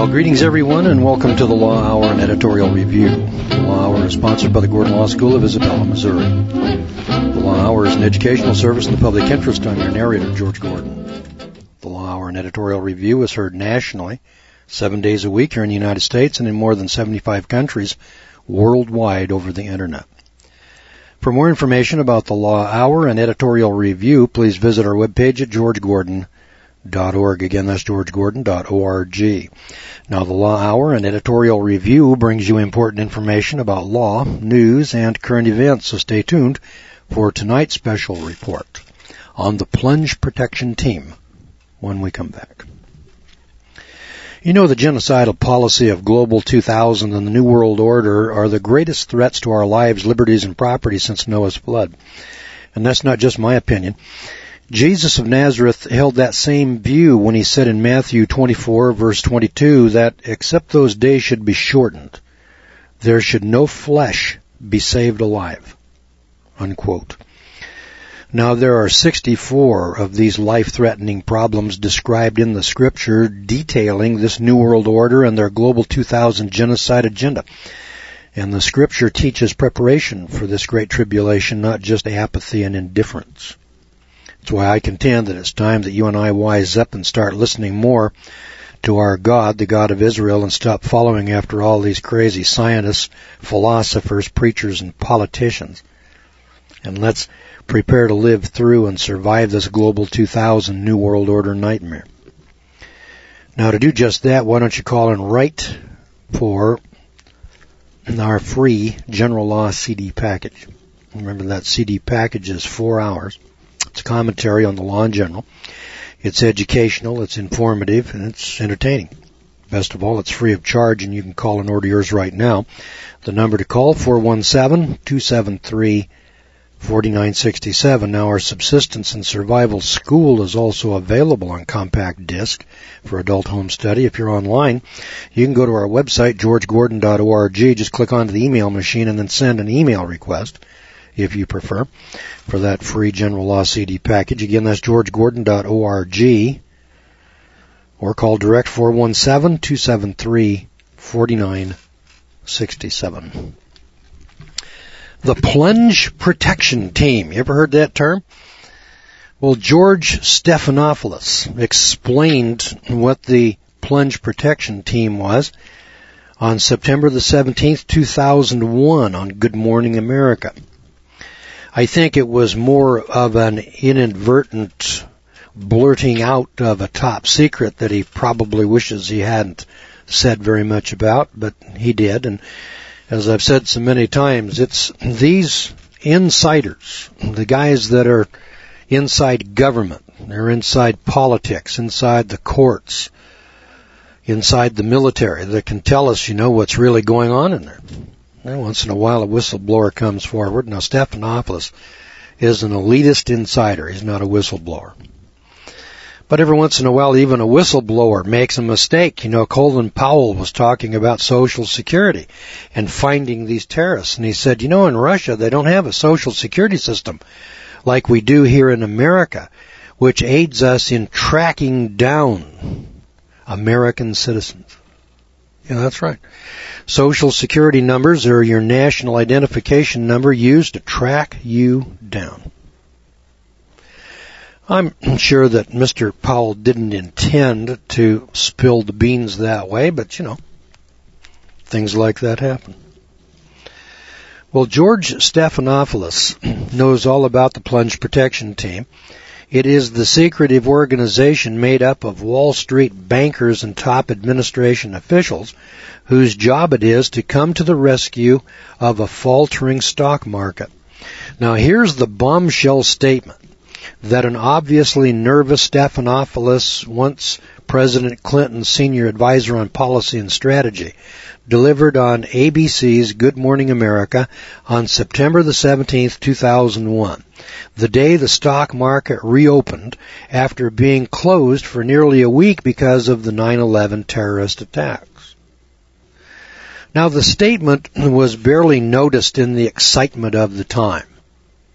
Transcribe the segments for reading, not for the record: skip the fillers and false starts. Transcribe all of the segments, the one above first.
Greetings, everyone, and welcome to the Law Hour and Editorial Review. The Law Hour is sponsored by the Gordon Law School of Isabella, Missouri. The Law Hour is an educational service in the public interest. I'm your narrator, George Gordon. The Law Hour and Editorial Review is heard nationally, 7 days a week here in the United States and in more than 75 countries worldwide over the Internet. For more information about the Law Hour and Editorial Review, please visit our webpage at georgegordon.org. Again, that's georgegordon.org. Now, the Law Hour and Editorial Review brings you important information about law, news, and current events, so stay tuned for tonight's special report on the Plunge Protection Team when we come back. You know, the genocidal policy of Global 2000 and the New World Order are the greatest threats to our lives, liberties, and property since Noah's flood. And that's not just my opinion. Jesus of Nazareth held that same view when he said in Matthew 24, verse 22, that except those days should be shortened, there should no flesh be saved alive. Unquote. Now, there are 64 of these life-threatening problems described in the Scripture detailing this New World Order and their Global 2000 genocide agenda. And the Scripture teaches preparation for this great tribulation, not just apathy and indifference. That's why I contend that it's time that you and I wise up and start listening more to our God, the God of Israel, and stop following after all these crazy scientists, philosophers, preachers, and politicians. And let's prepare to live through and survive this Global 2000 New World Order nightmare. Now, to do just that, why don't you call in right for our free General Law CD package. Remember, that CD package is 4 hours. It's a commentary on the law in general. It's educational, it's informative, and it's entertaining. Best of all, it's free of charge, and you can call and order yours right now. The number to call, 417-273-4967. Now, our Subsistence and Survival School is also available on compact disc for adult home study. If you're online, you can go to our website, georgegordon.org. Just click onto the email machine and then send an email request, if you prefer, for that free General Law CD package. Again, that's georgegordon.org, or call direct 417-273-4967. The Plunge Protection Team. You ever heard that term? Well, George Stephanopoulos explained what the Plunge Protection Team was on September the 17th, 2001 on Good Morning America. I think it was more of an inadvertent blurting out of a top secret that he probably wishes he hadn't said very much about, but he did. And as I've said so many times, it's these insiders, the guys that are inside government, they're inside politics, inside the courts, inside the military, that can tell us, what's really going on in there. Once in a while, a whistleblower comes forward. Now, Stephanopoulos is an elitist insider. He's not a whistleblower. But every once in a while, even a whistleblower makes a mistake. Colin Powell was talking about Social Security and finding these terrorists. And he said, in Russia, they don't have a Social Security system like we do here in America, which aids us in tracking down American citizens. Yeah, that's right. Social Security numbers are your national identification number used to track you down. I'm sure that Mr. Powell didn't intend to spill the beans that way, but, things like that happen. Well, George Stephanopoulos knows all about the Plunge Protection Team. It is the secretive organization made up of Wall Street bankers and top administration officials whose job it is to come to the rescue of a faltering stock market. Now, here's the bombshell statement that an obviously nervous Stephanopoulos, once President Clinton's senior advisor on policy and strategy, delivered on ABC's Good Morning America on September the 17th, 2001, the day the stock market reopened after being closed for nearly a week because of the 9/11 terrorist attacks. Now, the statement was barely noticed in the excitement of the time.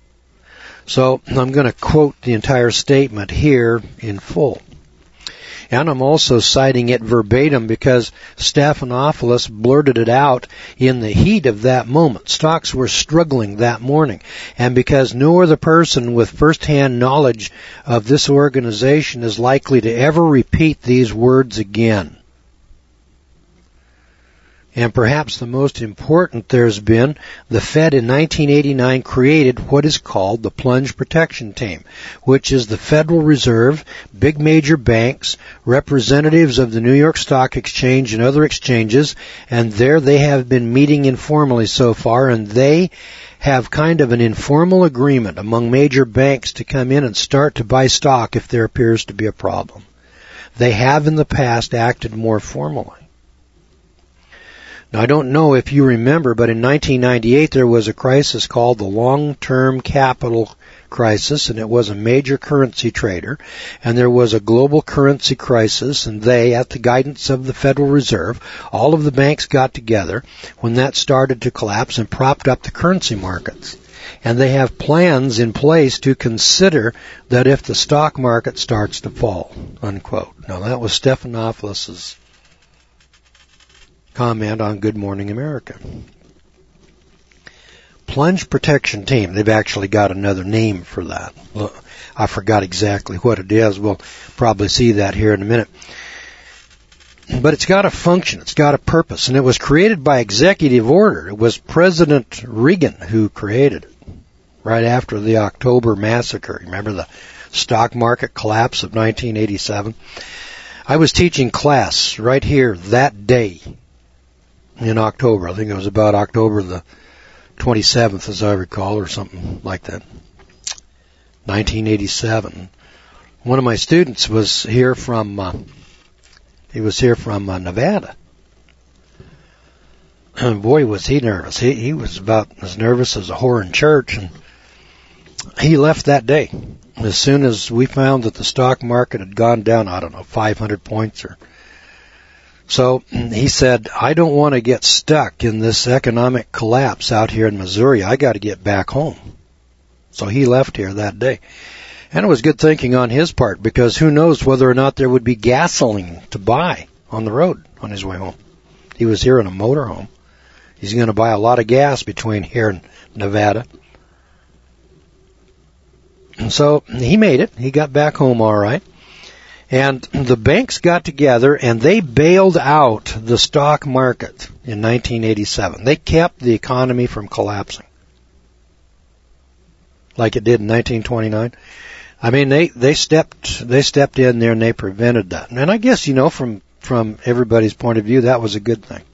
So I'm going to quote the entire statement here in full. And I'm also citing it verbatim because Stephanopoulos blurted it out in the heat of that moment. Stocks were struggling that morning. And because no other person with first-hand knowledge of this organization is likely to ever repeat these words again. And perhaps the most important there's been, the Fed in 1989 created what is called the Plunge Protection Team, which is the Federal Reserve, big major banks, representatives of the New York Stock Exchange and other exchanges, and there they have been meeting informally so far, and they have kind of an informal agreement among major banks to come in and start to buy stock if there appears to be a problem. They have in the past acted more formally. Now, I don't know if you remember, but in 1998 there was a crisis called the long-term capital crisis, and it was a major currency trader, and there was a global currency crisis, and they, at the guidance of the Federal Reserve, all of the banks got together when that started to collapse and propped up the currency markets. And they have plans in place to consider that if the stock market starts to fall, unquote. Now, that was Stephanopoulos' comment on Good Morning America. Plunge Protection Team. They've actually got another name for that. I forgot exactly what it is. We'll probably see that here in a minute. But it's got a function. It's got a purpose. And it was created by executive order. It was President Reagan who created it right after the October massacre. Remember the stock market collapse of 1987? I was teaching class right here that day in October. I think it was about October the 27th, as I recall, or something like that. 1987. One of my students was here from Nevada. And boy, was he nervous. He was about as nervous as a whore in church, and he left that day as soon as we found that the stock market had gone down, 500 points or so. He said, I don't want to get stuck in this economic collapse out here in Missouri. I got to get back home. So he left here that day. And it was good thinking on his part, because who knows whether or not there would be gasoline to buy on the road on his way home. He was here in a motorhome. He's going to buy a lot of gas between here and Nevada. And so he made it. He got back home all right. And the banks got together and they bailed out the stock market in 1987. They kept the economy from collapsing like it did in 1929. I mean, they stepped in there and they prevented that. And I guess, from everybody's point of view, that was a good thing.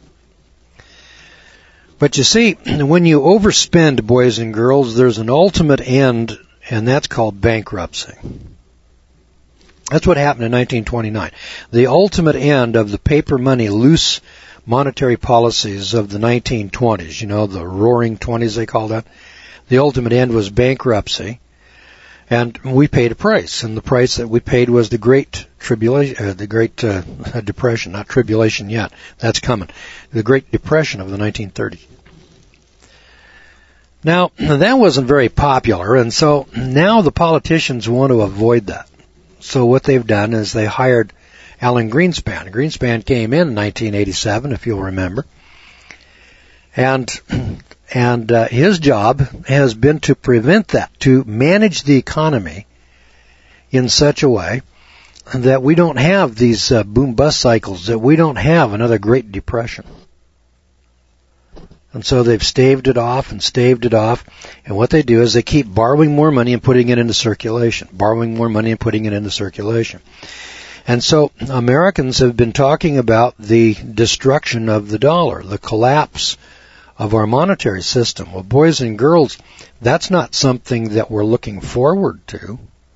But you see, when you overspend, boys and girls, there's an ultimate end, and that's called bankruptcy. That's what happened in 1929. The ultimate end of the paper money, loose monetary policies of the 1920s, the roaring 20s they call that. The ultimate end was bankruptcy. And we paid a price, and the price that we paid was the Great Tribulation, Depression, not tribulation yet. That's coming. The Great Depression of the 1930s. Now, that wasn't very popular, and so now the politicians want to avoid that. So what they've done is they hired Alan Greenspan. Greenspan came in 1987, if you'll remember. And his job has been to prevent that, to manage the economy in such a way that we don't have these boom-bust cycles, that we don't have another Great Depression. And so they've staved it off, and what they do is they keep borrowing more money and putting it into circulation, And so Americans have been talking about the destruction of the dollar, the collapse of our monetary system. Well, boys and girls, that's not something that we're looking forward to.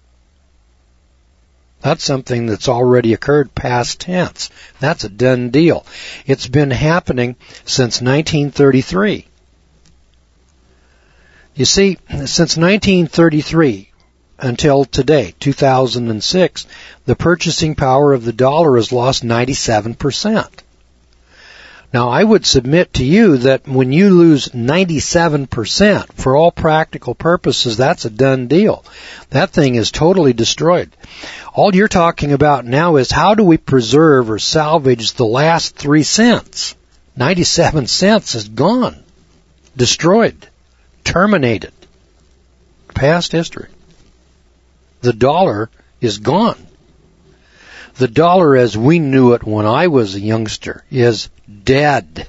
That's something that's already occurred past tense. That's a done deal. It's been happening since 1933. You see, since 1933 until today, 2006, the purchasing power of the dollar has lost 97%. Now, I would submit to you that when you lose 97%, for all practical purposes, that's a done deal. That thing is totally destroyed. All you're talking about now is how do we preserve or salvage the last 3 cents? 97 cents is gone, destroyed, terminated, past history. The dollar is gone. The dollar as we knew it when I was a youngster is dead.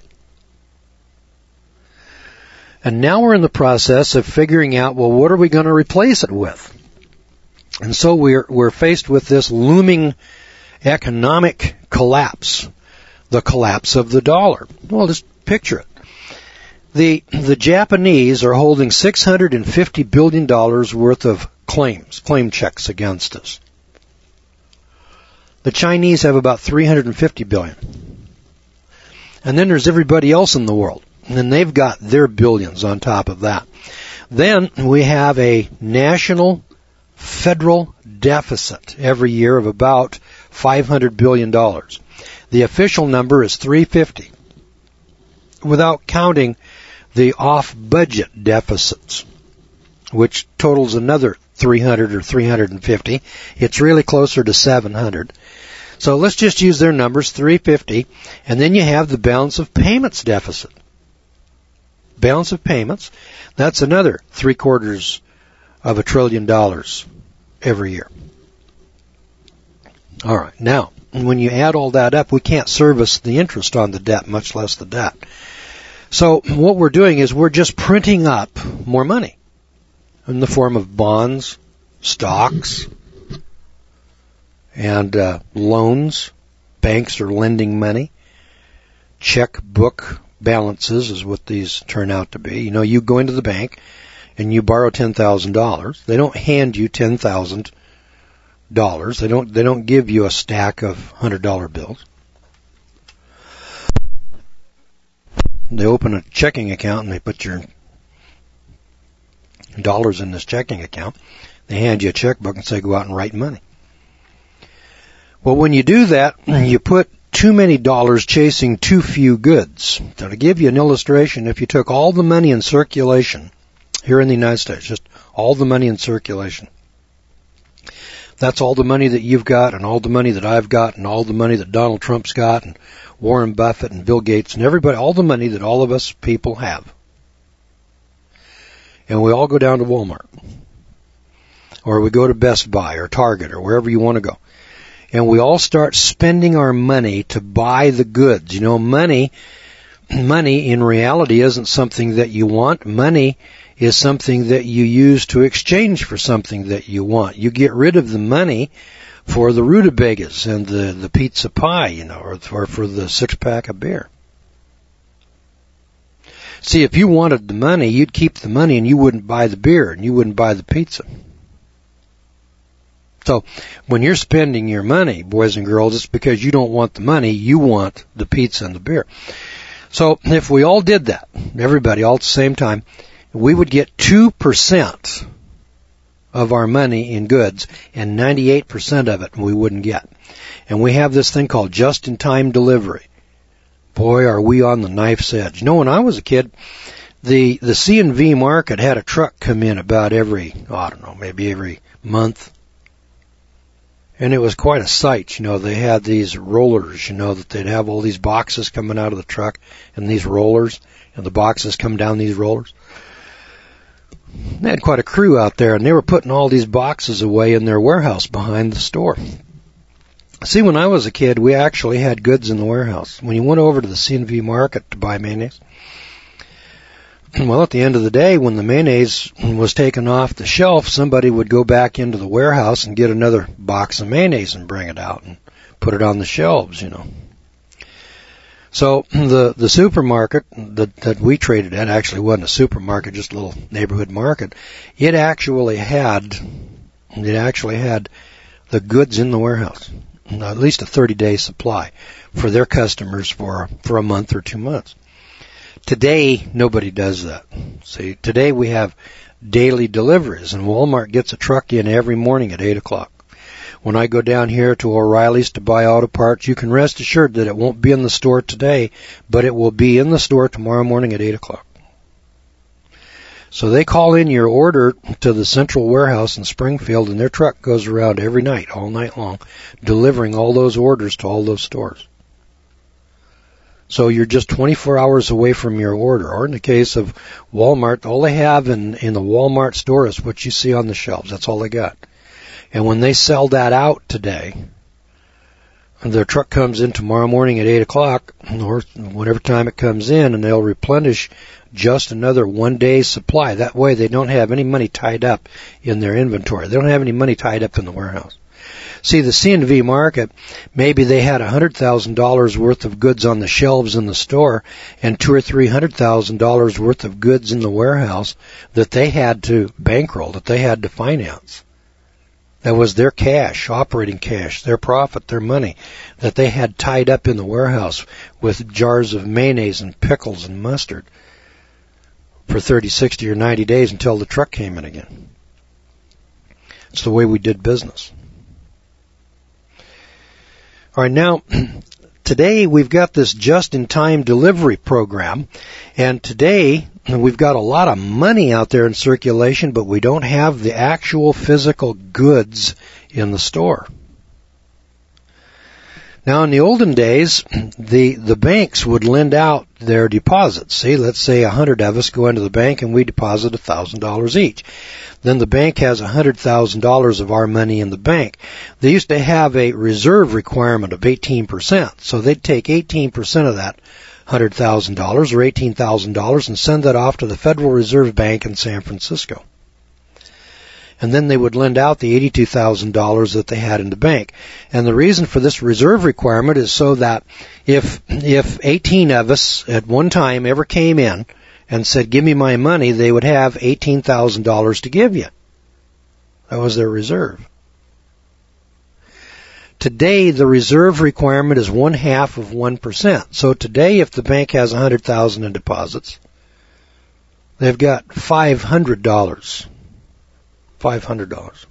And now we're in the process of figuring out, well, what are we going to replace it with? And so we're faced with this looming economic collapse, the collapse of the dollar. Well, just picture it. The Japanese are holding $650 billion worth of claim checks against us. The Chinese have about $350 billion. And then there's everybody else in the world. And then they've got their billions on top of that. Then we have a national federal deficit every year of about $500 billion. The official number is 350, without counting the off-budget deficits, which totals another 300 or 350. It's really closer to 700. So let's just use their numbers, 350, and then you have the balance of payments deficit. Balance of payments, that's another $750 billion every year. All right, now, when you add all that up, we can't service the interest on the debt, much less the debt. So what we're doing is we're just printing up more money in the form of bonds, stocks, and loans. Banks are lending money. Checkbook balances is what these turn out to be. You know, you go into the bank and you borrow $10,000. They don't hand you $10,000. They don't give you a stack of $100 bills. They open a checking account and they put your dollars in this checking account. They hand you a checkbook and say, go out and write money. Well, when you do that, you put too many dollars chasing too few goods. So to give you an illustration, if you took all the money in circulation here in the United States, just all the money in circulation, that's all the money that you've got and all the money that I've got and all the money that Donald Trump's got and Warren Buffett and Bill Gates and everybody, all the money that all of us people have. And we all go down to Walmart. Or we go to Best Buy or Target or wherever you want to go. And we all start spending our money to buy the goods. You know, money in reality isn't something that you want. Money is something that you use to exchange for something that you want. You get rid of the money for the rutabagas and the pizza pie, you know, or for the 6-pack of beer. See, if you wanted the money, you'd keep the money and you wouldn't buy the beer and you wouldn't buy the pizza. So when you're spending your money, boys and girls, it's because you don't want the money, you want the pizza and the beer. So if we all did that, everybody all at the same time, we would get 2% of our money in goods and 98% of it we wouldn't get. And we have this thing called just-in-time delivery. Boy, are we on the knife's edge. You know, when I was a kid, the C&V market had a truck come in about maybe every month. And it was quite a sight, you know. They had these rollers, you know, that they'd have all these boxes coming out of the truck and these rollers, and the boxes come down these rollers. They had quite a crew out there, and they were putting all these boxes away in their warehouse behind the store. See, when I was a kid, we actually had goods in the warehouse. When you went over to the C&V market to buy mayonnaise, well, at the end of the day, when the mayonnaise was taken off the shelf, somebody would go back into the warehouse and get another box of mayonnaise and bring it out and put it on the shelves, you know. So the supermarket that we traded at actually wasn't a supermarket, just a little neighborhood market. It actually had the goods in the warehouse, at least a 30-day supply for their customers for a month or 2 months. Today, nobody does that. See, today we have daily deliveries, and Walmart gets a truck in every morning at 8 o'clock. When I go down here to O'Reilly's to buy auto parts, you can rest assured that it won't be in the store today, but it will be in the store tomorrow morning at 8 o'clock. So they call in your order to the central warehouse in Springfield, and their truck goes around every night, all night long, delivering all those orders to all those stores. So you're just 24 hours away from your order. Or in the case of Walmart, all they have in the Walmart store is what you see on the shelves. That's all they got. And when they sell that out today, their truck comes in tomorrow morning at 8 o'clock, or whatever time it comes in, and they'll replenish just another 1 day's supply. That way they don't have any money tied up in their inventory. They don't have any money tied up in the warehouse. See, the C&V market, maybe they had $100,000 worth of goods on the shelves in the store and $200,000 or $300,000 worth of goods in the warehouse that they had to bankroll, that they had to finance. That was their cash, operating cash, their profit, their money that they had tied up in the warehouse with jars of mayonnaise and pickles and mustard for 30, 60, or 90 days until the truck came in again. It's the way we did business. All right, now, today we've got this just-in-time delivery program, and today we've got a lot of money out there in circulation, but we don't have the actual physical goods in the store. Now, in the olden days, the banks would lend out their deposits. See, let's say 100 of us go into the bank and we deposit $1,000 each. Then the bank has $100,000 of our money in the bank. They used to have a reserve requirement of 18%. So they'd take 18% of that $100,000 or $18,000 and send that off to the Federal Reserve Bank in San Francisco. And then they would lend out the $82,000 that they had in the bank. And the reason for this reserve requirement is so that if 18 of us at one time ever came in and said, give me my money, they would have $18,000 to give you. That was their reserve. Today, the reserve requirement is 0.5%. So today, if the bank has $100,000 in deposits, they've got $500. $500.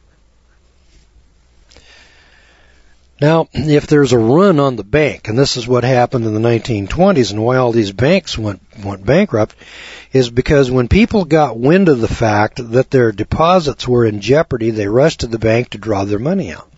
Now, if there's a run on the bank, and this is what happened in the 1920s and why all these banks went bankrupt, is because when people got wind of the fact that their deposits were in jeopardy, they rushed to the bank to draw their money out.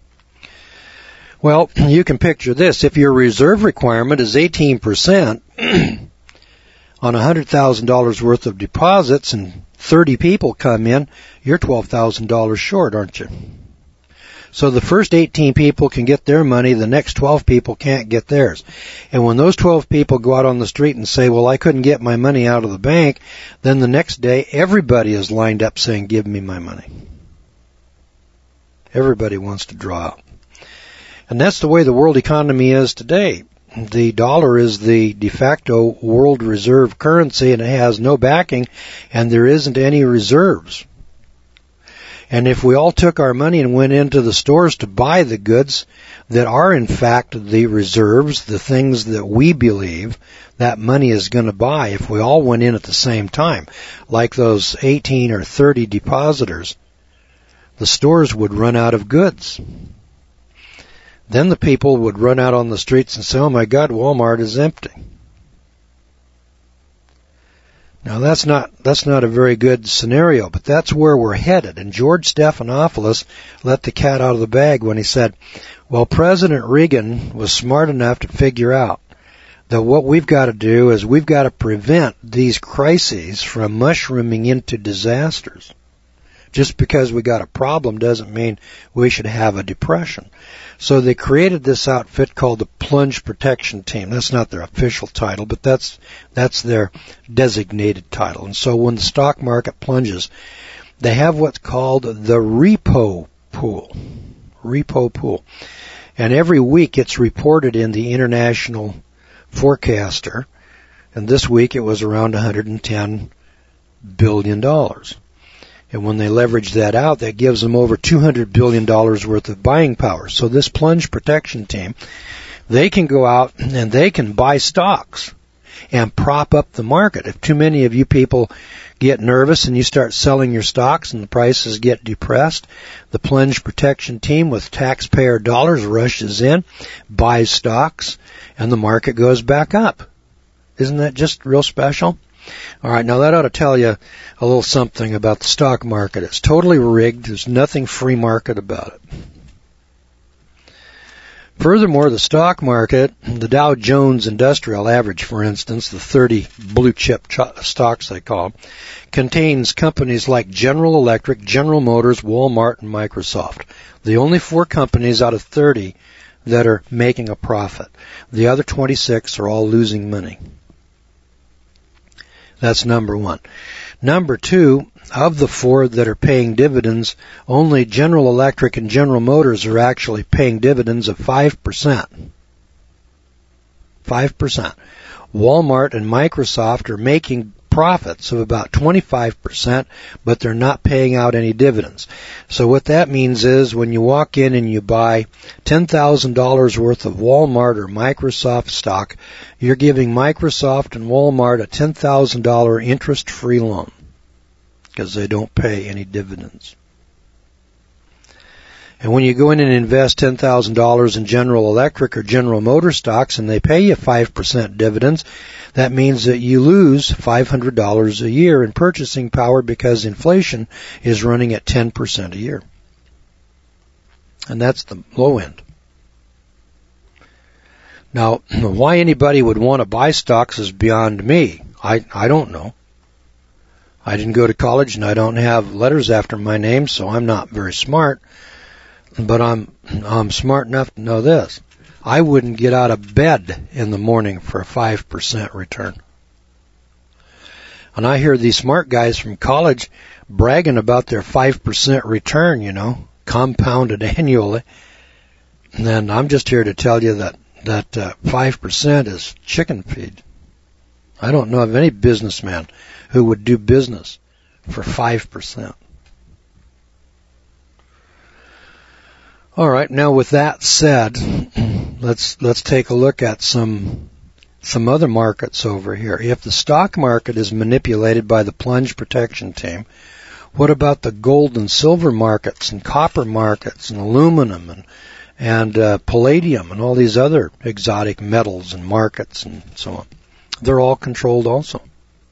Well, you can picture this. If your reserve requirement is 18% on $100,000 worth of deposits and 30 people come in, you're $12,000 short, aren't you? So the first 18 people can get their money, the next 12 people can't get theirs. And when those 12 people go out on the street and say, well, I couldn't get my money out of the bank, then the next day everybody is lined up saying, give me my money. Everybody wants to draw out. And that's the way the world economy is today. The dollar is the de facto world reserve currency, and it has no backing, and there isn't any reserves. And if we all took our money and went into the stores to buy the goods that are in fact the reserves, the things that we believe that money is going to buy, if we all went in at the same time, like those 18 or 30 depositors, the stores would run out of goods. Then the people would run out on the streets and say, oh my God, Walmart is empty. Now that's not a very good scenario, but that's where we're headed. And George Stephanopoulos let the cat out of the bag when he said, well, President Reagan was smart enough to figure out that what we've got to do is we've got to prevent these crises from mushrooming into disasters. Just because we got a problem doesn't mean we should have a depression. So they created this outfit called the Plunge Protection Team. That's not their official title, but that's their designated title. And so when the stock market plunges, they have what's called the repo pool. Repo pool. And every week it's reported in the International Forecaster. And this week it was around $110 billion. And when they leverage that out, that gives them over $200 billion worth of buying power. So this Plunge Protection Team, they can go out and they can buy stocks and prop up the market. If too many of you people get nervous and you start selling your stocks and the prices get depressed, the Plunge Protection Team with taxpayer dollars rushes in, buys stocks, and the market goes back up. Isn't that just real special? All right, now that ought to tell you a little something about the stock market. It's totally rigged. There's nothing free market about it. Furthermore, the stock market, the Dow Jones Industrial Average, for instance, the 30 blue chip stocks they call them, contains companies like General Electric, General Motors, Walmart, and Microsoft. The only 4 companies out of 30 that are making a profit. The other 26 are all losing money. That's number one. Number two, of the 4 that are paying dividends, only General Electric and General Motors are actually paying dividends of 5%. 5%. Walmart and Microsoft are making profits of about 25%, but they're not paying out any dividends. So what that means is when you walk in and you buy $10,000 worth of Walmart or Microsoft stock, you're giving Microsoft and Walmart a $10,000 interest-free loan because they don't pay any dividends. And when you go in and invest $10,000 in General Electric or General Motors stocks and they pay you 5% dividends, that means that you lose $500 a year in purchasing power because inflation is running at 10% a year. And that's the low end. Now, why anybody would want to buy stocks is beyond me. I don't know. I didn't go to college and I don't have letters after my name, so I'm not very smart. But I'm smart enough to know this. I wouldn't get out of bed in the morning for a 5% return. And I hear these smart guys from college bragging about their 5% return, compounded annually. And then I'm just here to tell you that 5% is chicken feed. I don't know of any businessman who would do business for 5%. All right, now with that said, let's take a look at some other markets over here. If the stock market is manipulated by the plunge protection team, what about the gold and silver markets and copper markets and aluminum and palladium and all these other exotic metals and markets and so on? They're all controlled also.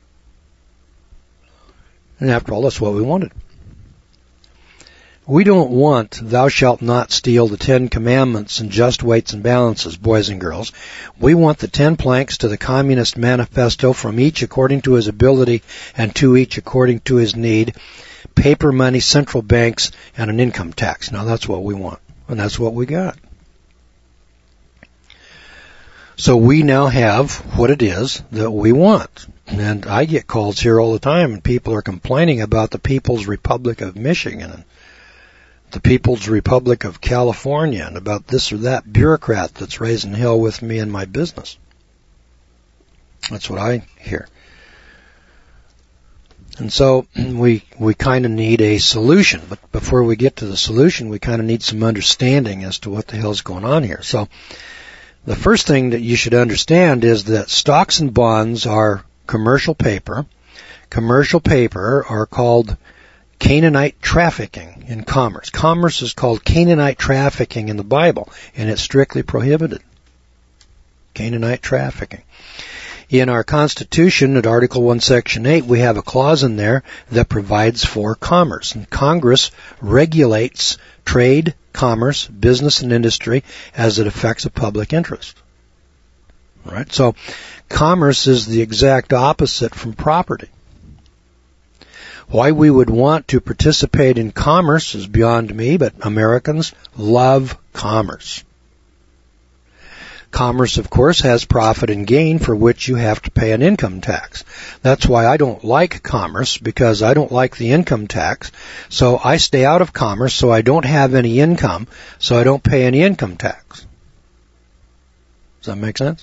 And after all, that's what we wanted. We don't want thou shalt not steal, the 10 commandments and just weights and balances, boys and girls. We want the 10 planks to the Communist Manifesto, from each according to his ability and to each according to his need, paper money, central banks, and an income tax. Now that's what we want, and that's what we got. So we now have what it is that we want. And I get calls here all the time, and people are complaining about the People's Republic of Michigan and the People's Republic of California and about this or that bureaucrat that's raising hell with me in my business. That's what I hear. And so we kind of need a solution. But before we get to the solution, we kind of need some understanding as to what the hell's going on here. So the first thing that you should understand is that stocks and bonds are commercial paper. Commercial paper are called Canaanite trafficking in commerce. Commerce is called Canaanite trafficking in the Bible, and it's strictly prohibited. Canaanite trafficking. In our Constitution, at Article 1, Section 8, we have a clause in there that provides for commerce. And Congress regulates trade, commerce, business, and industry as it affects a public interest. All right? So commerce is the exact opposite from property. Why we would want to participate in commerce is beyond me, but Americans love commerce. Commerce, of course, has profit and gain for which you have to pay an income tax. That's why I don't like commerce, because I don't like the income tax. So I stay out of commerce so I don't have any income, so I don't pay any income tax. Does that make sense?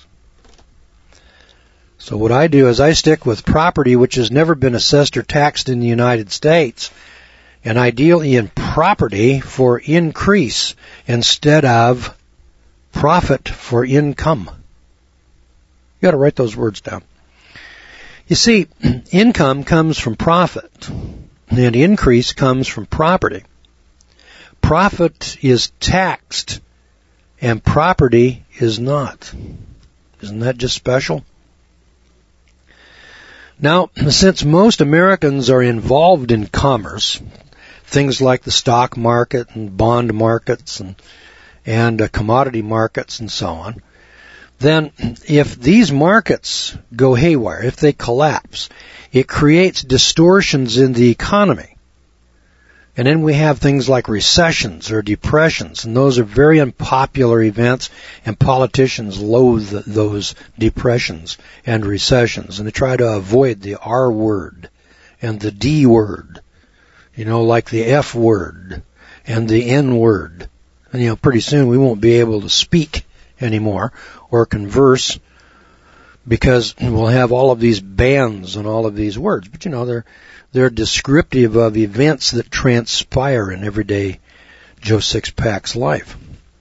So what I do is I stick with property which has never been assessed or taxed in the United States, and I deal in property for increase instead of profit for income. You got to write those words down. You see, income comes from profit, and increase comes from property. Profit is taxed, and property is not. Isn't that just special? Now, since most Americans are involved in commerce, things like the stock market and bond markets and commodity markets and so on, then if these markets go haywire, if they collapse, it creates distortions in the economy. And then we have things like recessions or depressions, and those are very unpopular events, and politicians loathe those depressions and recessions, and they try to avoid the R word and the D word, like the F word and the N word. And, pretty soon we won't be able to speak anymore or converse because we'll have all of these bans on all of these words. But, they're descriptive of events that transpire in everyday Joe Sixpack's life.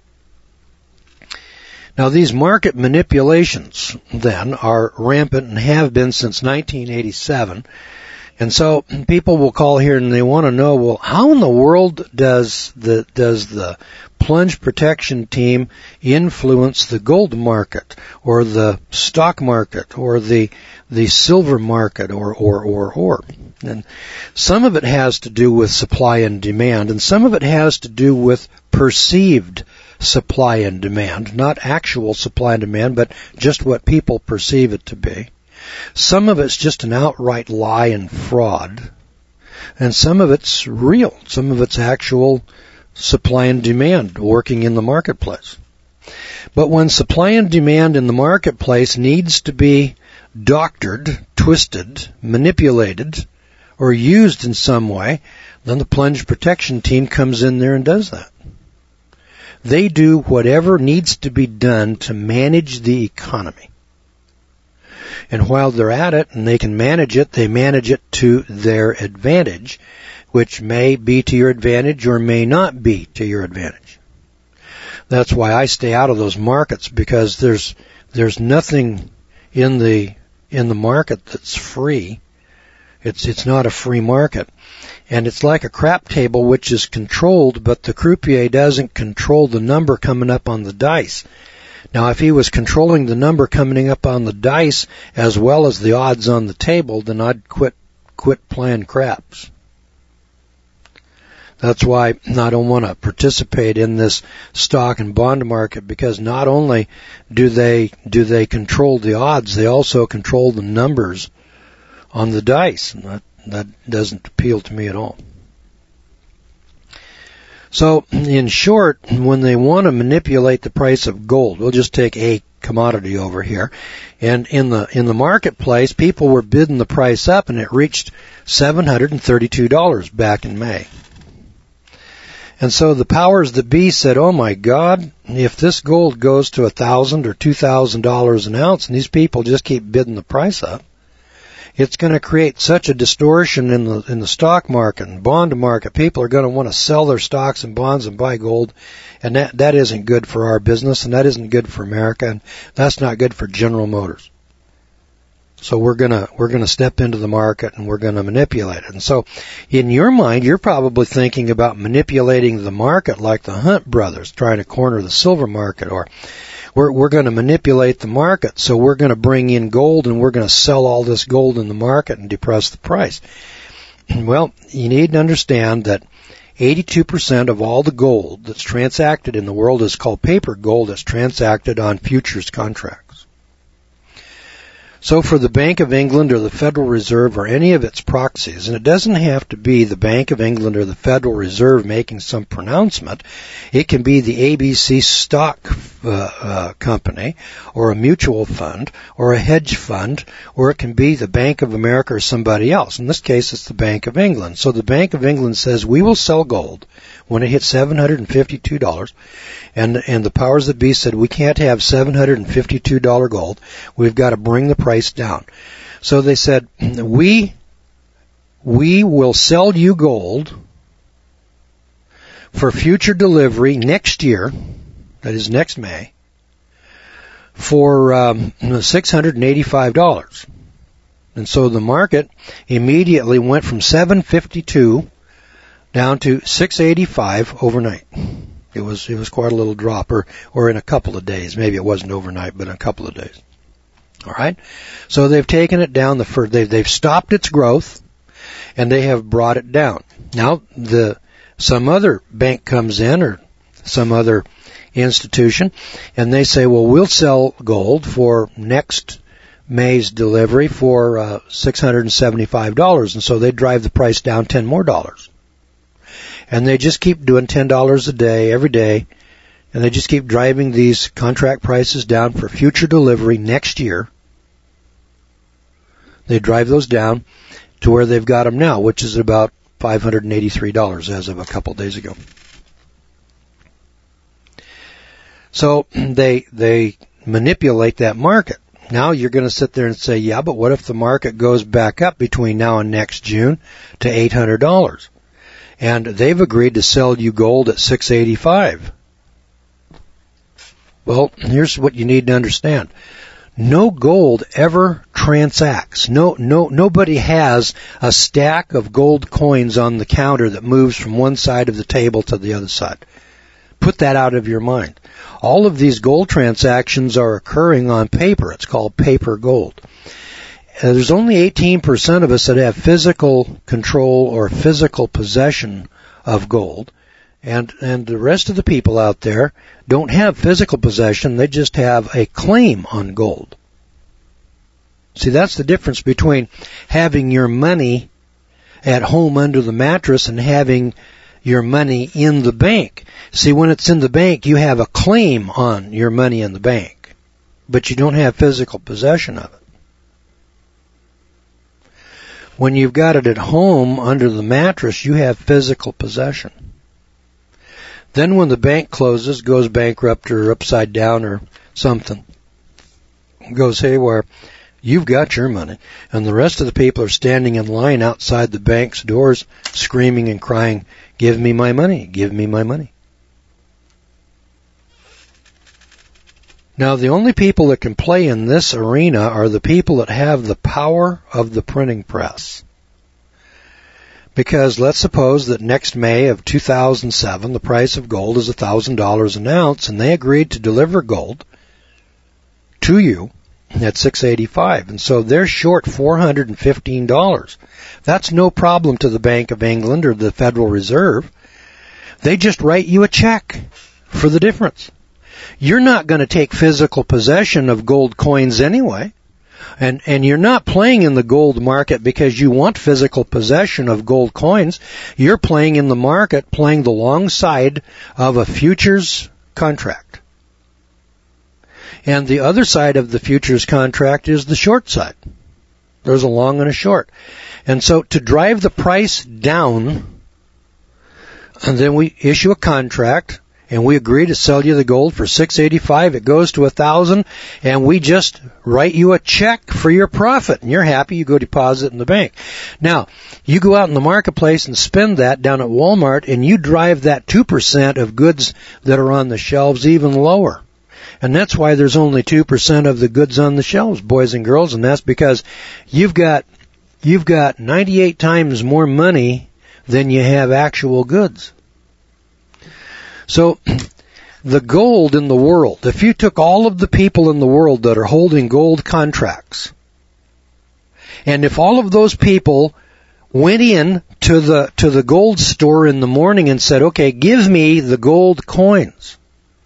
Now, these market manipulations, then, are rampant and have been since 1987. And so people will call here and they want to know, well, how in the world does the plunge protection team influence the gold market or the stock market or the silver market or? And some of it has to do with supply and demand, and some of it has to do with perceived supply and demand, not actual supply and demand, but just what people perceive it to be. Some of it's just an outright lie and fraud, and some of it's real. Some of it's actual supply and demand working in the marketplace. But when supply and demand in the marketplace needs to be doctored, twisted, manipulated, or used in some way, then the plunge protection team comes in there and does that. They do whatever needs to be done to manage the economy. And while they're at it and they can manage it, they manage it to their advantage, which may be to your advantage or may not be to your advantage. That's why I stay out of those markets, because there's nothing in the market that's free. It's not a free market. And it's like a crap table which is controlled, but the croupier doesn't control the number coming up on the dice. Now, if he was controlling the number coming up on the dice as well as the odds on the table, then I'd quit playing craps. That's why I don't want to participate in this stock and bond market, because not only do they control the odds, they also control the numbers on the dice, and that doesn't appeal to me at all. So, in short, when they want to manipulate the price of gold, we'll just take a commodity over here, and in the marketplace, people were bidding the price up, and it reached $732 back in May. And so the powers that be said, oh my God, if this gold goes to $1,000 or $2,000 an ounce, and these people just keep bidding the price up, it's going to create such a distortion in the stock market and bond market. People are going to want to sell their stocks and bonds and buy gold, and that isn't good for our business, and that isn't good for America, and that's not good for General Motors. So we're gonna step into the market and we're gonna manipulate it. And so, in your mind, you're probably thinking about manipulating the market like the Hunt brothers trying to corner the silver market, or we're going to manipulate the market, so we're going to bring in gold and we're going to sell all this gold in the market and depress the price. Well, you need to understand that 82% of all the gold that's transacted in the world is called paper gold. That's transacted on futures contracts. So for the Bank of England or the Federal Reserve or any of its proxies, and it doesn't have to be the Bank of England or the Federal Reserve making some pronouncement, it can be the ABC stock company or a mutual fund or a hedge fund, or it can be the Bank of America or somebody else. In this case, it's the Bank of England. So the Bank of England says, we will sell gold when it hits $752, and the powers that be said, we can't have $752 gold. We've got to bring the price down. So they said, we will sell you gold for future delivery next year, that is next May, for $685. And so the market immediately went from $752 down to $685 overnight. It was quite a little drop, or in a couple of days. Maybe it wasn't overnight, but in a couple of days. All right? So they've taken it down they've stopped its growth, and they have brought it down. Now, some other bank comes in, or some other institution, and they say, well, we'll sell gold for next May's delivery for $675, and so they drive the price down $10 more. And they just keep doing $10 a day, every day, and they just keep driving these contract prices down for future delivery next year. They drive those down to where they've got them now, which is about $583 as of a couple of days ago. So they manipulate that market. Now you're going to sit there and say, yeah, but what if the market goes back up between now and next June to $800? And they've agreed to sell you gold at $685. Well, here's what you need to understand. No gold ever transacts. Nobody has a stack of gold coins on the counter that moves from one side of the table to the other side. Put that out of your mind. All of these gold transactions are occurring on paper. It's called paper gold. There's only 18% of us that have physical control or physical possession of gold. And the rest of the people out there don't have physical possession. They just have a claim on gold. See, that's the difference between having your money at home under the mattress and having your money in the bank. See, when it's in the bank, you have a claim on your money in the bank, but you don't have physical possession of it. When you've got it at home under the mattress, you have physical possession. Then when the bank closes, goes bankrupt or upside down or something, goes haywire, you've got your money. And the rest of the people are standing in line outside the bank's doors screaming and crying, give me my money, give me my money. Now, the only people that can play in this arena are the people that have the power of the printing press. Because let's suppose that next May of 2007, the price of gold is $1,000 an ounce, and they agreed to deliver gold to you at $685, and so they're short $415. That's no problem to the Bank of England or the Federal Reserve. They just write you a check for the difference. You're not going to take physical possession of gold coins anyway. And you're not playing in the gold market because you want physical possession of gold coins. You're playing in the market, playing the long side of a futures contract. And the other side of the futures contract is the short side. There's a long and a short. And so to drive the price down, and then we issue a contract, and we agree to sell you the gold for $685. It goes to $1,000, and we just write you a check for your profit, and you're happy. You go deposit it in the bank. Now, you go out in the marketplace and spend that down at Walmart, and you drive that 2% of goods that are on the shelves even lower. And that's why there's only 2% of the goods on the shelves, boys and girls, and that's because you've got 98 times more money than you have actual goods. So, the gold in the world, if you took all of the people in the world that are holding gold contracts, and if all of those people went in to the gold store in the morning and said, okay, give me the gold coins,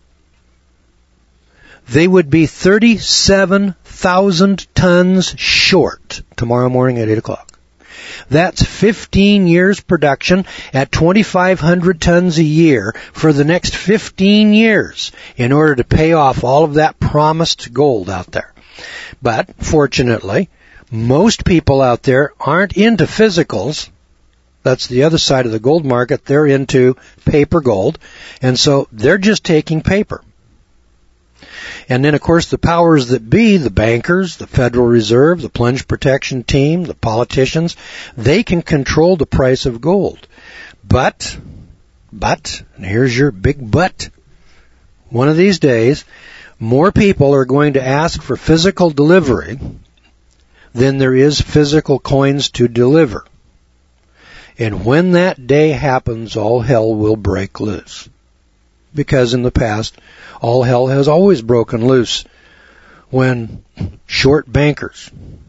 they would be 37,000 tons short tomorrow morning at 8 o'clock. That's 15 years production at 2,500 tons a year for the next 15 years in order to pay off all of that promised gold out there. But, fortunately, most people out there aren't into physicals. That's the other side of the gold market. They're into paper gold, and so they're just taking paper. And then, of course, the powers that be, the bankers, the Federal Reserve, the plunge protection team, the politicians, they can control the price of gold. But, and here's your big but, one of these days, more people are going to ask for physical delivery than there is physical coins to deliver. And when that day happens, all hell will break loose. Because in the past, all hell has always broken loose when short bankers,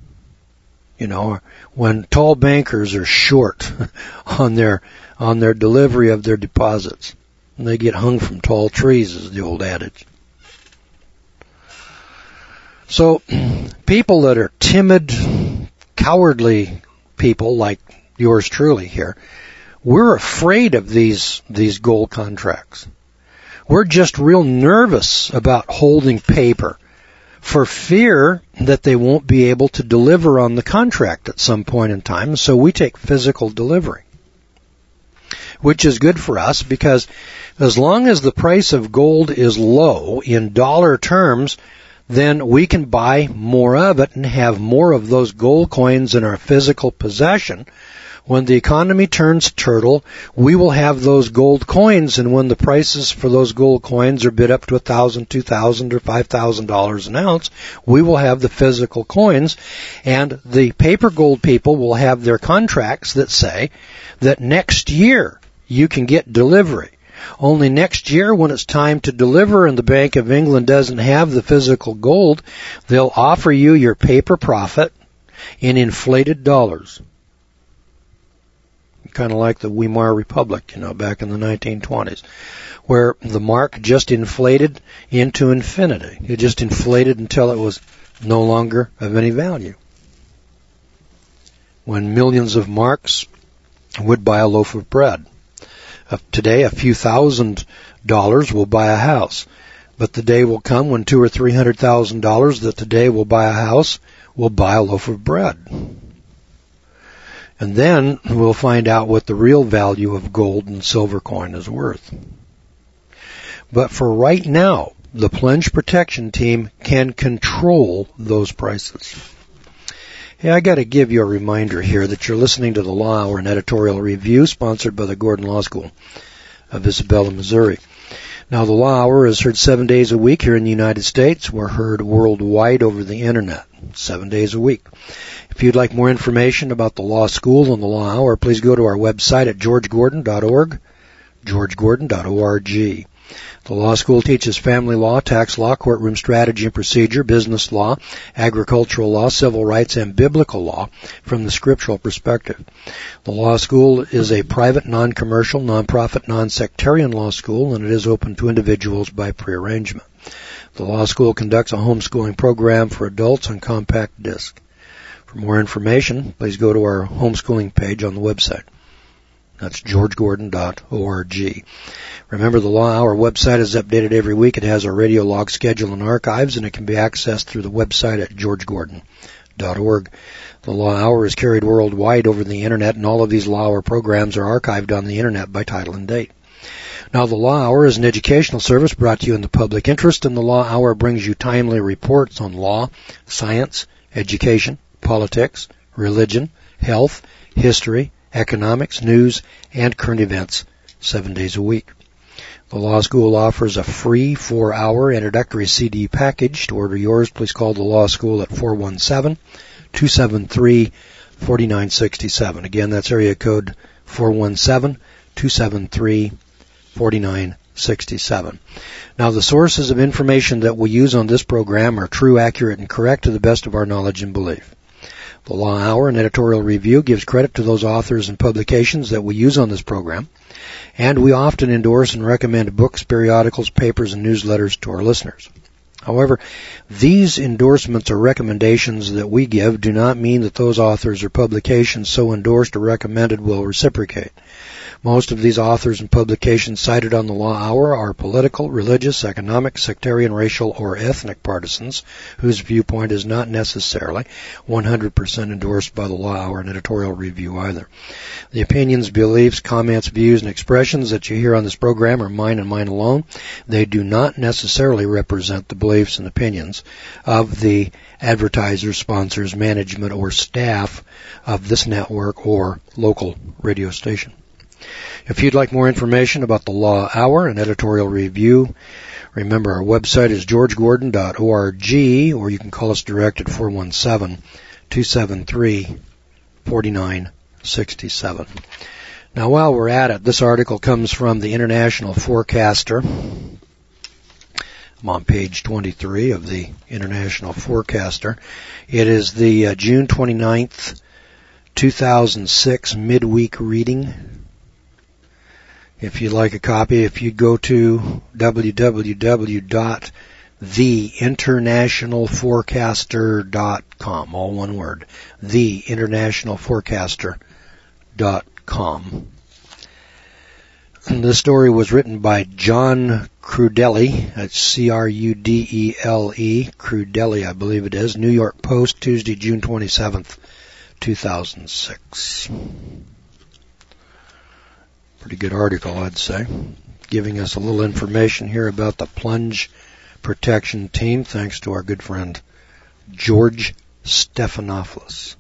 when tall bankers are short on their delivery of their deposits. And they get hung from tall trees, is the old adage. So people that are timid, cowardly people like yours truly here, we're afraid of these gold contracts. We're just real nervous about holding paper for fear that they won't be able to deliver on the contract at some point in time, so we take physical delivery, which is good for us because as long as the price of gold is low in dollar terms, then we can buy more of it and have more of those gold coins in our physical possession. When the economy turns turtle, we will have those gold coins, and when the prices for those gold coins are bid up to $1,000, $2,000, or $5,000 an ounce, we will have the physical coins, and the paper gold people will have their contracts that say that next year you can get delivery. Only next year, when it's time to deliver and the Bank of England doesn't have the physical gold, they'll offer you your paper profit in inflated dollars. Kind of like the Weimar Republic, back in the 1920s, where the mark just inflated into infinity. It just inflated until it was no longer of any value. When millions of marks would buy a loaf of bread. Today, a few $1,000s will buy a house. But the day will come when $200,000 or $300,000 that today will buy a house will buy a loaf of bread. And then we'll find out what the real value of gold and silver coin is worth. But for right now, the Plunge Protection Team can control those prices. Hey, I got to give you a reminder here that you're listening to the Law Hour, an editorial review sponsored by the Gordon Law School of Isabella, Missouri. Now, the Law Hour is heard 7 days a week here in the United States. We're heard worldwide over the Internet, 7 days a week. If you'd like more information about the Law School and the Law Hour, please go to our website at georgegordon.org, georgegordon.org. The Law School teaches family law, tax law, courtroom strategy and procedure, business law, agricultural law, civil rights, and biblical law from the scriptural perspective. The Law School is a private, non-commercial, non-profit, non-sectarian law school, and it is open to individuals by prearrangement. The Law School conducts a homeschooling program for adults on compact disc. For more information, please go to our homeschooling page on the website. That's georgegordon.org. Remember, the Law Hour website is updated every week. It has our radio log schedule and archives, and it can be accessed through the website at georgegordon.org. The Law Hour is carried worldwide over the Internet, and all of these Law Hour programs are archived on the Internet by title and date. Now, the Law Hour is an educational service brought to you in the public interest, and the Law Hour brings you timely reports on law, science, education, politics, religion, health, history, economics, news, and current events 7 days a week. The Law School offers a free 4-hour introductory CD package. To order yours, please call the Law School at 417-273-4967. Again, that's area code 417-273-4967. Now, the sources of information that we use on this program are true, accurate, and correct to the best of our knowledge and belief. The Law Hour, an editorial review, gives credit to those authors and publications that we use on this program, and we often endorse and recommend books, periodicals, papers, and newsletters to our listeners. However, these endorsements or recommendations that we give do not mean that those authors or publications so endorsed or recommended will reciprocate. Most of these authors and publications cited on the Law Hour are political, religious, economic, sectarian, racial, or ethnic partisans whose viewpoint is not necessarily 100% endorsed by the Law Hour and editorial review either. The opinions, beliefs, comments, views, and expressions that you hear on this program are mine and mine alone. They do not necessarily represent the beliefs and opinions of the advertisers, sponsors, management, or staff of this network or local radio station. If you'd like more information about the Law Hour and editorial review, remember our website is georgegordon.org, or you can call us direct at 417-273-4967. Now, while we're at it, this article comes from the International Forecaster I'm on page 23 of the International Forecaster. It is the June 29th, 2006 midweek reading. If you'd like a copy, if you go to www.theinternationalforecaster.com, all one word, theinternationalforecaster.com. This story was written by John Crudele, that's C-R-U-D-E-L-E, Crudele, I believe it is, New York Post, Tuesday, June 27th, 2006. Pretty good article, I'd say, giving us a little information here about the plunge protection team, thanks to our good friend George Stephanopoulos.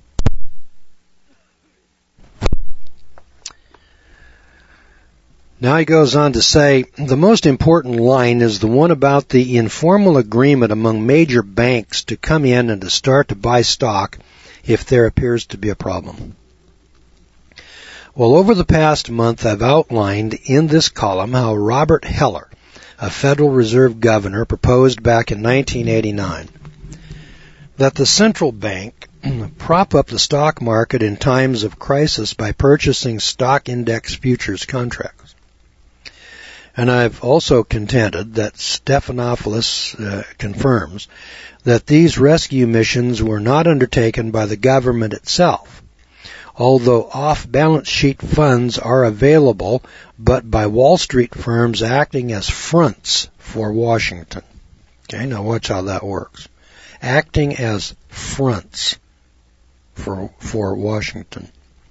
Now he goes on to say, the most important line is the one about the informal agreement among major banks to come in and to start to buy stock if there appears to be a problem. Well, over the past month, I've outlined in this column how Robert Heller, a Federal Reserve governor, proposed back in 1989 that the central bank prop up the stock market in times of crisis by purchasing stock index futures contracts. And I've also contended that Stephanopoulos confirms that these rescue missions were not undertaken by the government itself, although off-balance sheet funds are available, but by Wall Street firms acting as fronts for Washington. Okay, now watch how that works. Acting as fronts for Washington.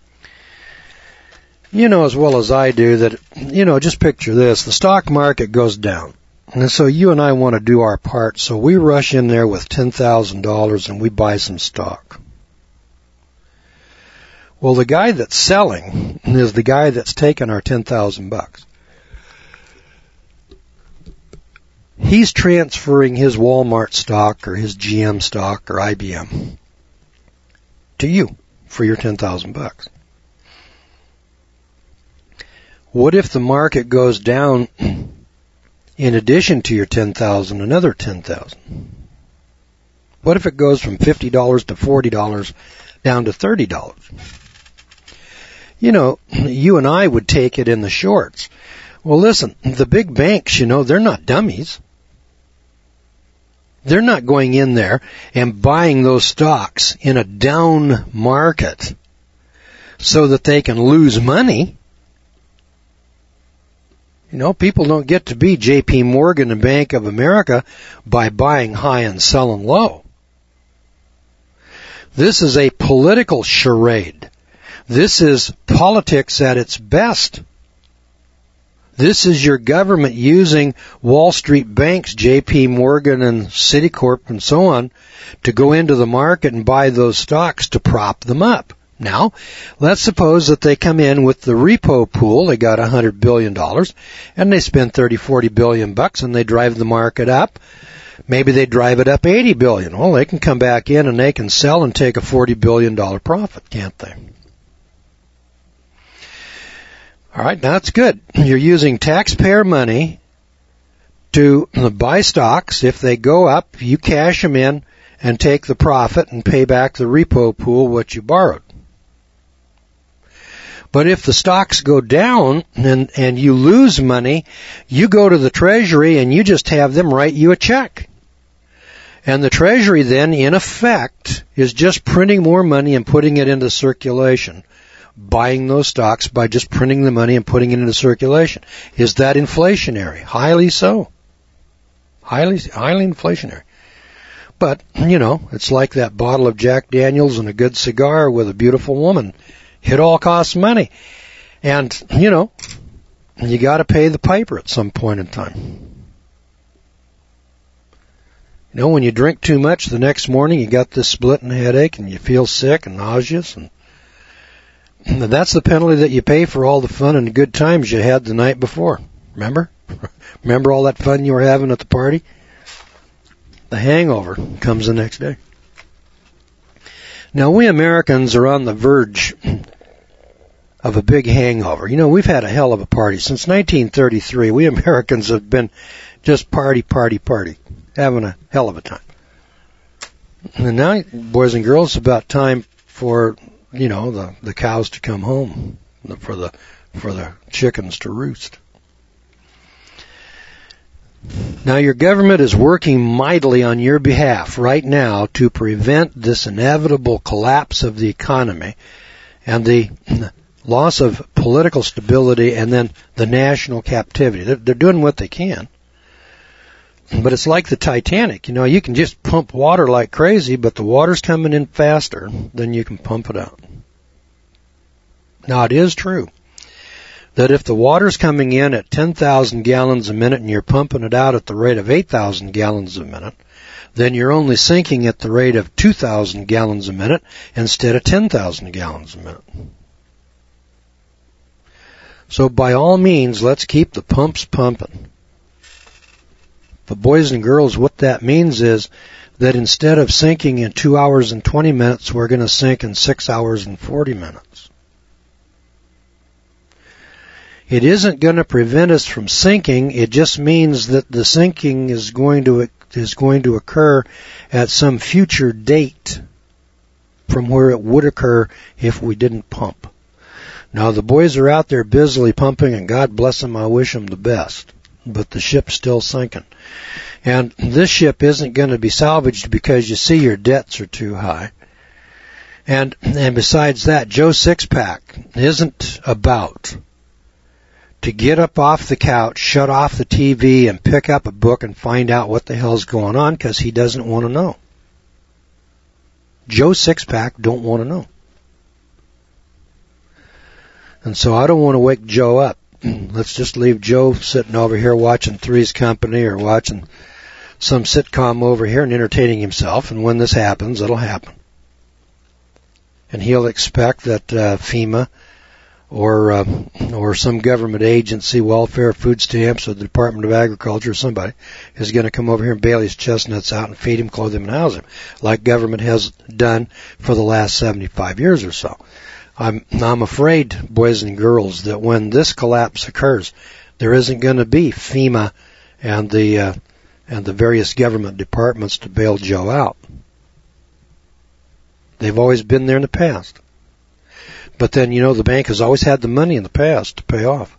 You know as well as I do that, just picture this. The stock market goes down. And so you and I want to do our part, so we rush in there with $10,000 and we buy some stock. Well, the guy that's selling is the guy that's taken our $10,000. He's transferring his Walmart stock or his GM stock or IBM to you for your $10,000. What if the market goes down in addition to your $10,000, another $10,000? What if it goes from $50 to $40 down to $30? You and I would take it in the shorts. Well, listen, the big banks, they're not dummies. They're not going in there and buying those stocks in a down market so that they can lose money. People don't get to be J.P. Morgan and Bank of America by buying high and selling low. This is a political charade. This is politics at its best. This is your government using Wall Street banks, J.P. Morgan and Citicorp and so on, to go into the market and buy those stocks to prop them up. Now, let's suppose that they come in with the repo pool, they got $100 billion, and they spend $30-40 billion and they drive the market up. Maybe they drive it up $80 billion. Well, they can come back in and they can sell and take a $40 billion profit, can't they? All right, now that's good. You're using taxpayer money to buy stocks. If they go up, you cash them in and take the profit and pay back the repo pool what you borrowed. But if the stocks go down and you lose money, you go to the Treasury and you just have them write you a check. And the Treasury then, in effect, is just printing more money and putting it into circulation, buying those stocks by just printing the money and putting it into circulation. Is that inflationary? Highly so. Highly inflationary. But, it's like that bottle of Jack Daniels and a good cigar with a beautiful woman. It all costs money. And, you got to pay the piper at some point in time. When you drink too much the next morning, you got this splitting headache and you feel sick and nauseous. And that's the penalty that you pay for all the fun and good times you had the night before. Remember? Remember all that fun you were having at the party? The hangover comes the next day. Now, we Americans are on the verge of a big hangover. We've had a hell of a party. Since 1933, we Americans have been Just party, having a hell of a time. And now, boys and girls, it's about time for, the cows to come home, for the chickens to roost. Now, your government is working mightily on your behalf right now to prevent this inevitable collapse of the economy and the loss of political stability and then the national captivity. They're doing what they can. But it's like the Titanic. You can just pump water like crazy, but the water's coming in faster than you can pump it out. Now, it is true that if the water's coming in at 10,000 gallons a minute and you're pumping it out at the rate of 8,000 gallons a minute, then you're only sinking at the rate of 2,000 gallons a minute instead of 10,000 gallons a minute. So by all means, let's keep the pumps pumping. But boys and girls, what that means is that instead of sinking in 2 hours and 20 minutes, we're going to sink in 6 hours and 40 minutes. It isn't going to prevent us from sinking. It just means that the sinking is going to occur at some future date from where it would occur if we didn't pump. Now, the boys are out there busily pumping, and God bless them, I wish them the best. But the ship's still sinking. And this ship isn't going to be salvaged because you see your debts are too high. And besides that, Joe Sixpack isn't about to get up off the couch, shut off the TV, and pick up a book and find out what the hell's going on because he doesn't want to know. Joe Sixpack don't want to know. And so I don't want to wake Joe up. Let's just leave Joe sitting over here watching Three's Company or watching some sitcom over here and entertaining himself. And when this happens, it'll happen. And he'll expect that FEMA or some government agency, welfare, food stamps, or the Department of Agriculture, or somebody is going to come over here and bail his chestnuts out and feed him, clothe him, and house him, like government has done for the last 75 years or so. I'm afraid, boys and girls, that when this collapse occurs, there isn't going to be FEMA and the various government departments to bail Joe out. They've always been there in the past. But then, the bank has always had the money in the past to pay off.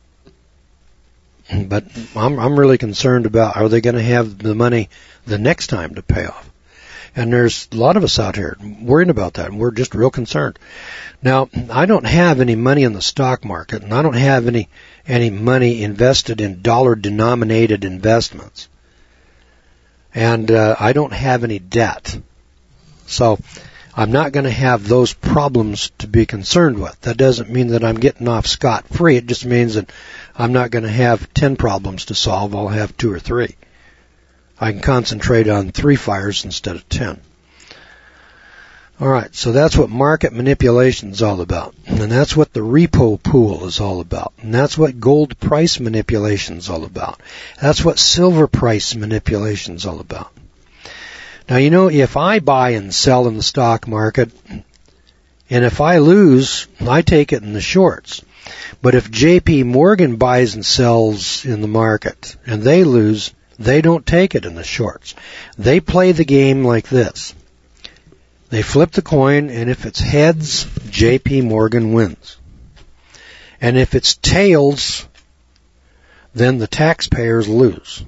But I'm really concerned about, are they going to have the money the next time to pay off? And there's a lot of us out here worrying about that, and we're just real concerned. Now, I don't have any money in the stock market, and I don't have any money invested in dollar-denominated investments. And I don't have any debt. So I'm not going to have those problems to be concerned with. That doesn't mean that I'm getting off scot-free. It just means that I'm not going to have 10 problems to solve. I'll have 2 or 3. I can concentrate on 3 fires instead of 10. All right, so that's what market manipulation is all about. And that's what the repo pool is all about. And that's what gold price manipulation is all about. That's what silver price manipulation is all about. Now, if I buy and sell in the stock market, and if I lose, I take it in the shorts. But if J.P. Morgan buys and sells in the market, and they lose, they don't take it in the shorts. They play the game like this. They flip the coin, and if it's heads, J.P. Morgan wins. And if it's tails, then the taxpayers lose.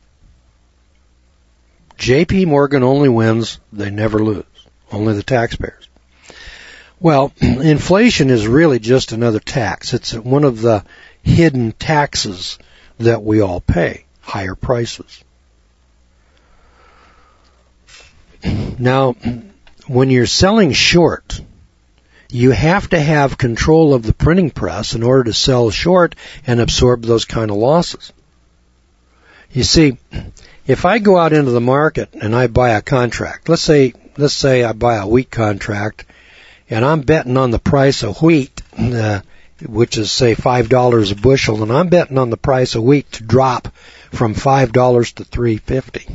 J.P. Morgan only wins, they never lose. Only the taxpayers. Well, inflation is really just another tax. It's one of the hidden taxes that we all pay. Higher prices. Now, when you're selling short, you have to have control of the printing press in order to sell short and absorb those kind of losses. You see, if I go out into the market and I buy a contract, let's say I buy a wheat contract, and I'm betting on the price of wheat, which is, say, $5 a bushel, and I'm betting on the price of wheat to drop from $5 to $3.50.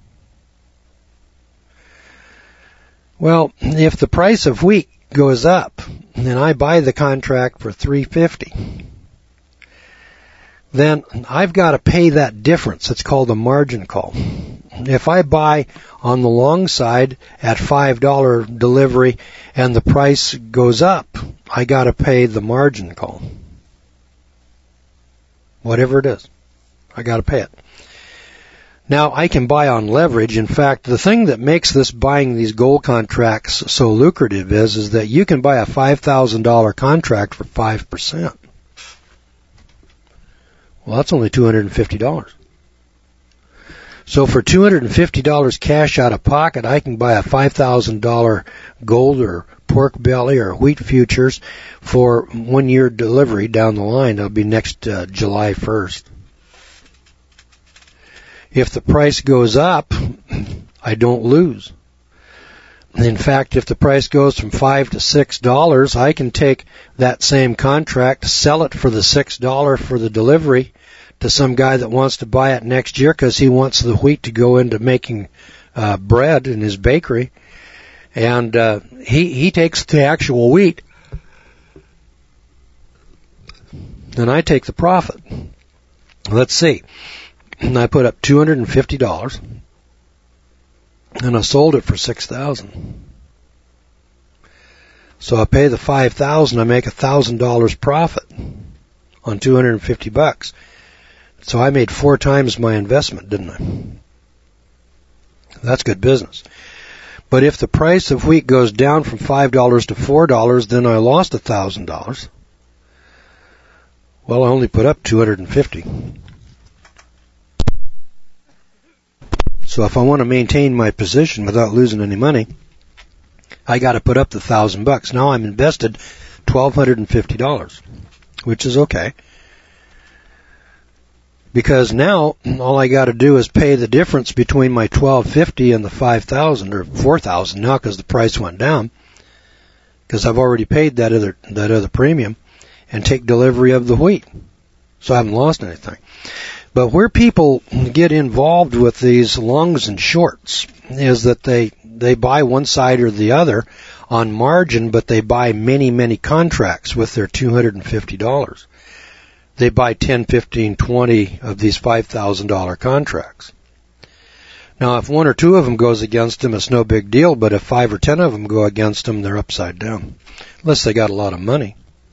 Well, if the price of wheat goes up, then I buy the contract for $3.50. then I've got to pay that difference. It's called a margin call. If I buy on the long side at $5 delivery and the price goes up, I got to pay the margin call. Whatever it is, I got to pay it. Now, I can buy on leverage. In fact, the thing that makes this buying these gold contracts so lucrative is that you can buy a $5,000 contract for 5%. Well, that's only $250. So for $250 cash out of pocket, I can buy a $5,000 gold or pork belly or wheat futures for 1 year delivery down the line. That'll be next July 1st. If the price goes up, I don't lose. In fact, if the price goes from $5 to $6, I can take that same contract, sell it for the $6 for the delivery to some guy that wants to buy it next year because he wants the wheat to go into making bread in his bakery. And he takes the actual wheat, and I take the profit. Let's see. And I put up $250, and I sold it for $6,000. So I pay the $5,000. I make $1,000 profit on $250. So I made 4 times my investment, didn't I? That's good business. But if the price of wheat goes down from $5 to $4, then I lost $1,000. Well, I only put up $250. So if I want to maintain my position without losing any money, I got to put up the $1,000. Now I'm invested $1,250, which is okay. Because now all I got to do is pay the difference between my $1,250 and the $5,000 or $4,000 now because the price went down. Because I've already paid that other premium and take delivery of the wheat. So I haven't lost anything. But where people get involved with these longs and shorts is that they buy one side or the other on margin, but they buy many, many contracts with their $250. They buy 10, 15, 20 of these $5,000 contracts. Now, if 1 or 2 of them goes against them, it's no big deal, but if 5 or 10 of them go against them, they're upside down, unless they got a lot of money.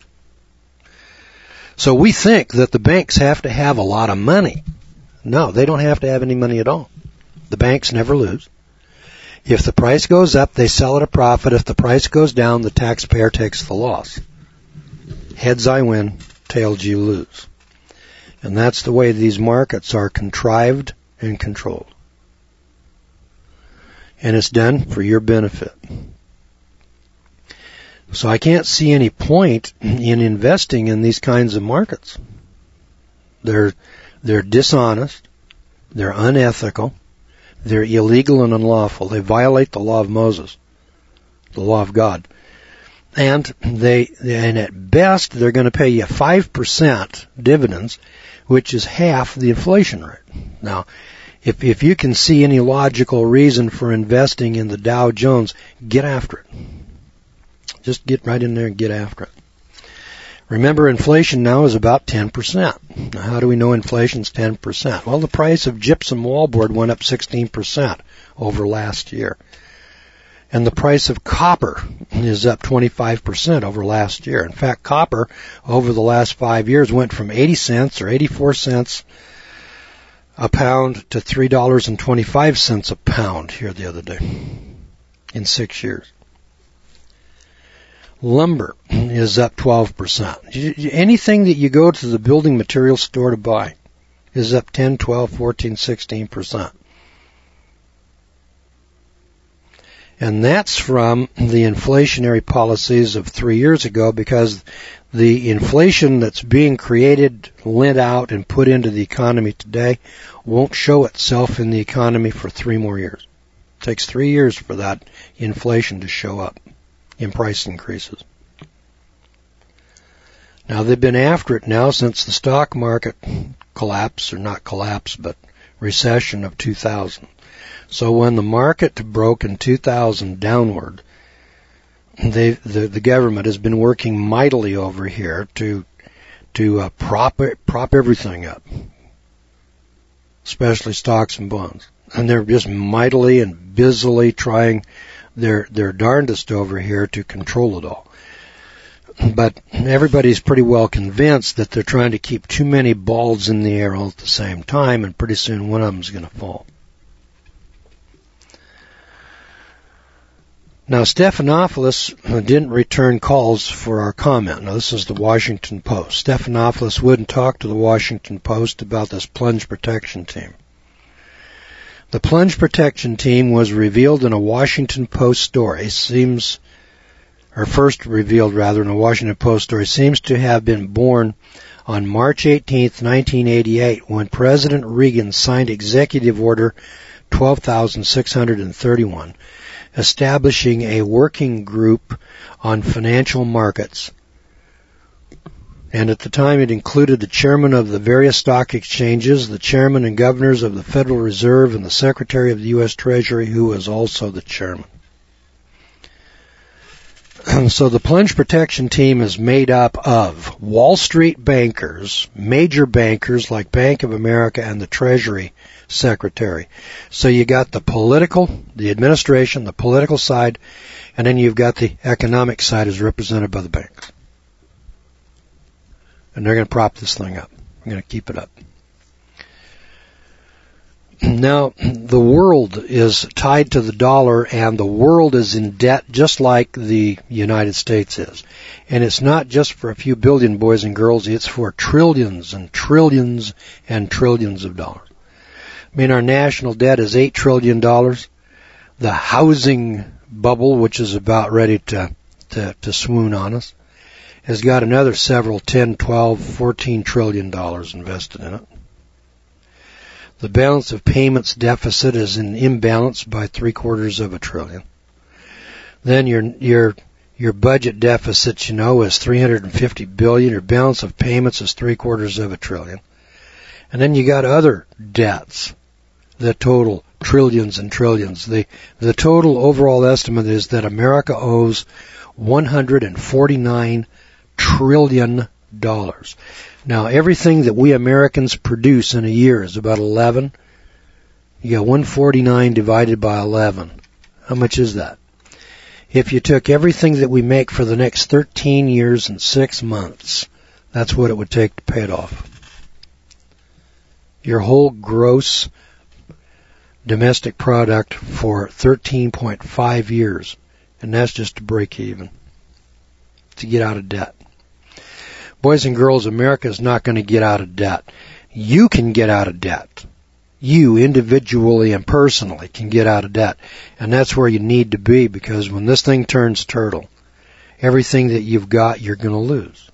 So we think that the banks have to have a lot of money. No, they don't have to have any money at all. The banks never lose. If the price goes up, they sell at a profit. If the price goes down, the taxpayer takes the loss. Heads I win, tails you lose. And that's the way these markets are contrived and controlled. And it's done for your benefit. So I can't see any point in investing in these kinds of markets. They're dishonest, they're unethical, they're illegal and unlawful. They violate the law of Moses, the law of God. And at best they're going to pay you 5% dividends, which is half the inflation rate. Now, if you can see any logical reason for investing in the Dow Jones, get after it. Just get right in there and get after it. Remember, inflation now is about 10%. Now, how do we know inflation's 10%? Well, the price of gypsum wallboard went up 16% over last year. And the price of copper is up 25% over last year. In fact, copper over the last 5 years went from 80 cents or 84 cents a pound to $3.25 a pound here the other day in 6 years. Lumber is up 12%. Anything that you go to the building material store to buy is up 10, 12, 14, 16%. And that's from the inflationary policies of 3 years ago, because the inflation that's being created, lent out, and put into the economy today won't show itself in the economy for 3 more years. It takes 3 years for that inflation to show up in price increases. Now, they've been after it now since the stock market collapse, or not collapse, but recession of 2000. So when the market broke in 2000 downward, the government has been working mightily over here to to prop everything up, especially stocks and bonds. And they're just mightily and busily trying their darndest over here to control it all. But everybody's pretty well convinced that they're trying to keep too many balls in the air all at the same time, and pretty soon one of them's going to fall. Now, Stephanopoulos didn't return calls for our comment. Now, this is the Washington Post. Stephanopoulos wouldn't talk to the Washington Post about this plunge protection team. The plunge protection team was revealed in a Washington Post story. First revealed in a Washington Post story, seems to have been born on March 18, 1988, when President Reagan signed Executive Order 12,631. Establishing a working group on financial markets. And at the time it included the chairman of the various stock exchanges, the chairman and governors of the Federal Reserve, and the Secretary of the U.S. Treasury, who was also the chairman. So the plunge protection team is made up of Wall Street bankers, major bankers like Bank of America and the Treasury Secretary. So you got the administration, the political side, and then you've got the economic side as represented by the banks. And they're going to prop this thing up. They're going to keep it up. Now, the world is tied to the dollar, and the world is in debt just like the United States is. And it's not just for a few billion boys and girls, it's for trillions and trillions and trillions of dollars. I mean, our national debt is $8 trillion. The housing bubble, which is about ready to swoon on us, has got another several 10, 12, 14 trillion dollars invested in it. The balance of payments deficit is in imbalance by $750 billion. Then your budget deficit, is $350 billion. Your balance of payments is $750 billion. And then you got other debts that total trillions and trillions. The total overall estimate is that America owes $149 trillion. Now, everything that we Americans produce in a year is about 11. You got 149 divided by 11. How much is that? If you took everything that we make for the next 13 years and 6 months, that's what it would take to pay it off. Your whole gross domestic product for 13.5 years. And that's just to break even, to get out of debt. Boys and girls, America is not going to get out of debt. You can get out of debt. You individually and personally can get out of debt. And that's where you need to be, because when this thing turns turtle, everything that you've got, you're going to lose.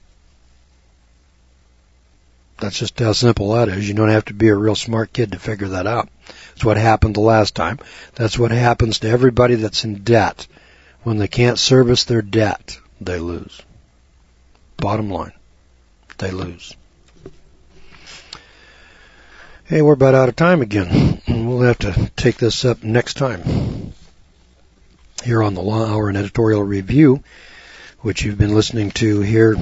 That's just how simple that is. You don't have to be a real smart kid to figure that out. That's what happened the last time. That's what happens to everybody that's in debt. When they can't service their debt, they lose. Bottom line, they lose. Hey, we're about out of time again. We'll have to take this up next time here on the Law Hour and Editorial Review, which you've been listening to here.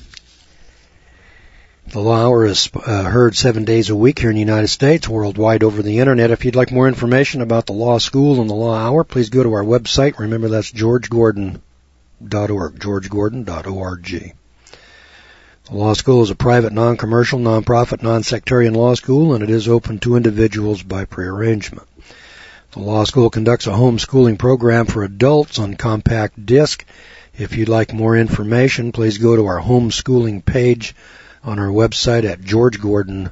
The Law Hour is heard 7 days a week here in the United States, worldwide over the Internet. If you'd like more information about the Law School and the Law Hour, please go to our website. Remember, that's georgegordon.org, georgegordon.org. The Law School is a private, non-commercial, non-profit, non-sectarian law school, and it is open to individuals by prearrangement. The Law School conducts a homeschooling program for adults on compact disc. If you'd like more information, please go to our homeschooling page on our website at georgegordon.org,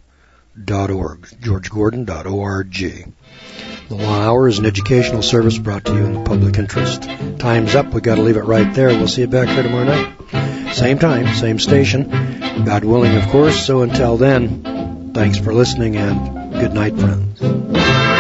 georgegordon.org. The Law Hour is an educational service brought to you in the public interest. Time's up. We've got to leave it right there. We'll see you back here tomorrow night. Same time, same station. God willing, of course. So until then, thanks for listening and good night, friends.